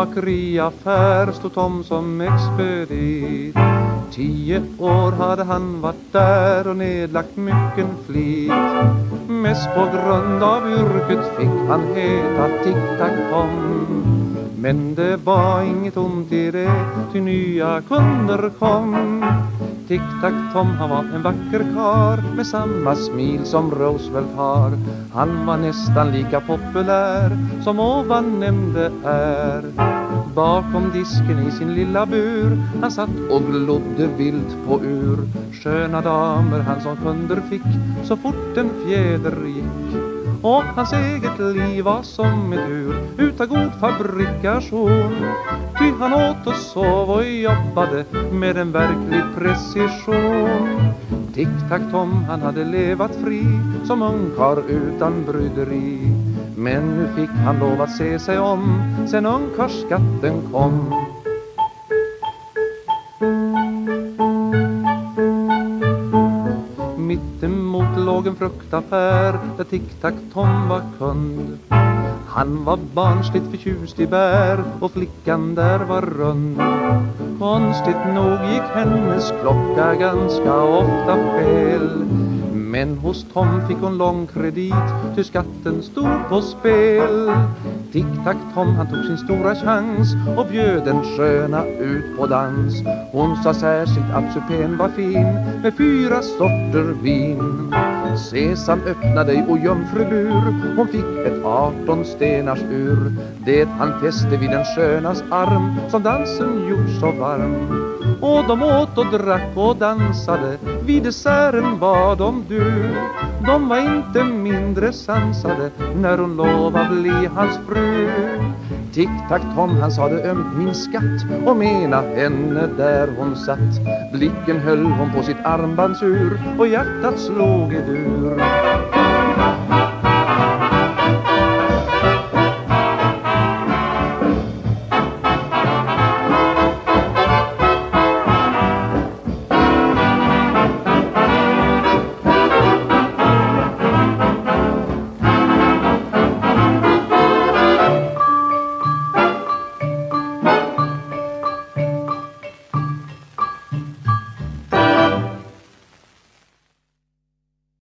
bakeriaffär stod Tom som expedit. 10 år hade han varit där och nedlagt mycken flit. Mest på grund av yrket fick han heta Tic-Tac-Tom. Men det var inget ont i det, ty nya kunder kom. Tic-Tac-Tom, han var en vacker kar med samma smil som Roosevelt har. Han var nästan lika populär som ovan nämnde är. Bakom disken i sin lilla bur han satt och glodde vilt på ur. Sköna damer han som kunder fick så fort en fjäder gick. Och hans eget liv var som ett ur utan god fabrikation. Ty han åt och sov och jobbade med en verklig precision. Tic-Tac-Tom, han hade levat fri som ungkarl utan bryderi. Men nu fick han lov att se sig om sen ungkarlskatten kom. Mittemot låg en fruktaffär där Tic-Tac-Tom var kund. Han var barnsligt förtjust i bär och flickan där var rund. Konstigt nog gick hennes klocka ganska ofta fel. Men hos Tom fick hon lång kredit, ty skatten stod på spel. Tic-Tac-Tom, han tog sin stora chans och bjöd den sköna ut på dans. Hon sa särskilt att supén var fin med 4 sorter vin. Sesam, öppna dig och jungfrubur, hon fick ett 18 stenars ur. Det han fäste vid den skönas arm som dansen gjort så varm. Och de åt och drack och dansade, vid desserten var de du. De var inte mindre sansade när hon lovade bli hans fru. Tic-Tac-Tom, han sade ömt min skatt och mena henne där hon satt. Blicken höll hon på sitt armbandsur och hjärtat slog i dur.